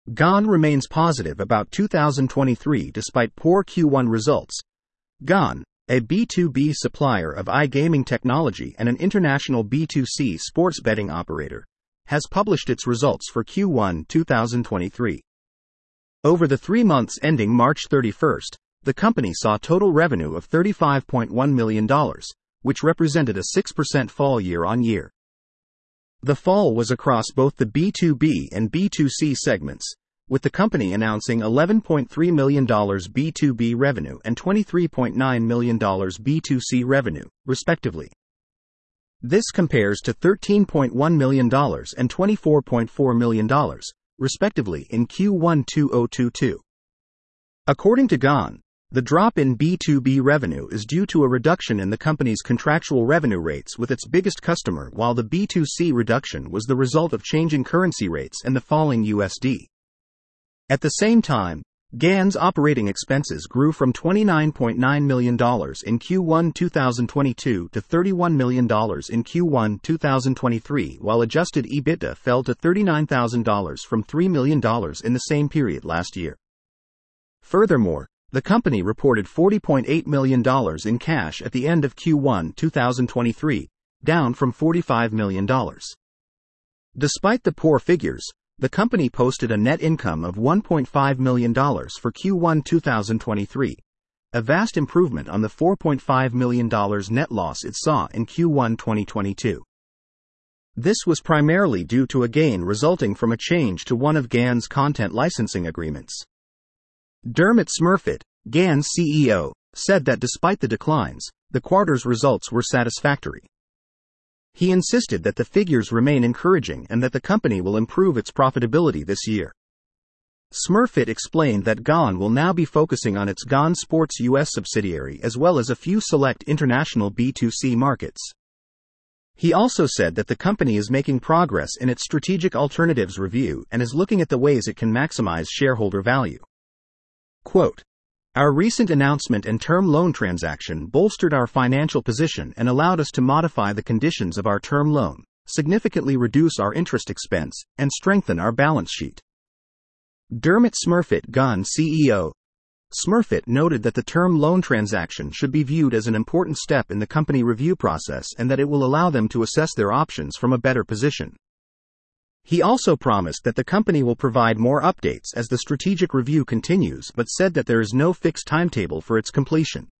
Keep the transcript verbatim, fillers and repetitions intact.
GAN remains positive about two thousand twenty-three despite poor Q one results. GAN, a B two B supplier of iGaming technology and an international B two C sports betting operator, has published its results for Q one two thousand twenty-three. Over the three months ending March thirty-first, the company saw total revenue of thirty-five point one million dollars, which represented a six percent fall year-on-year. The fall was across both the B two B and B two C segments, with the company announcing eleven point three million dollars B two B revenue and twenty-three point nine million dollars B two C revenue, respectively. This compares to thirteen point one million dollars and twenty-four point four million dollars, respectively, in Q one two thousand twenty-two. According to GAN, the drop in B two B revenue is due to a reduction in the company's contractual revenue rates with its biggest customer, while the B two C reduction was the result of changing currency rates and the falling U S D. At the same time, GAN's operating expenses grew from twenty-nine point nine million dollars in Q one two thousand twenty-two to thirty-one million dollars in Q one two thousand twenty-three, while adjusted EBITDA fell to thirty-nine thousand dollars from three million dollars in the same period last year. Furthermore, the company reported forty point eight million dollars in cash at the end of Q one two thousand twenty-three, down from forty-five million dollars. Despite the poor figures, the company posted a net income of one point five million dollars for Q one two thousand twenty-three, a vast improvement on the four point five million dollars net loss it saw in Q one twenty twenty-two. This was primarily due to a gain resulting from a change to one of GAN's content licensing agreements. Dermot Smurfit, GAN's C E O, said that despite the declines, the quarter's results were satisfactory. He insisted that the figures remain encouraging and that the company will improve its profitability this year. Smurfit explained that GAN will now be focusing on its GAN Sports U S subsidiary as well as a few select international B two C markets. He also said that the company is making progress in its strategic alternatives review and is looking at the ways it can maximize shareholder value. Quote, "Our recent announcement and term loan transaction bolstered our financial position and allowed us to modify the conditions of our term loan, significantly reduce our interest expense, and strengthen our balance sheet." Dermot Smurfit, GAN C E O. Smurfit noted that the term loan transaction should be viewed as an important step in the company review process and that it will allow them to assess their options from a better position. He also promised that the company will provide more updates as the strategic review continues, but said that there is no fixed timetable for its completion.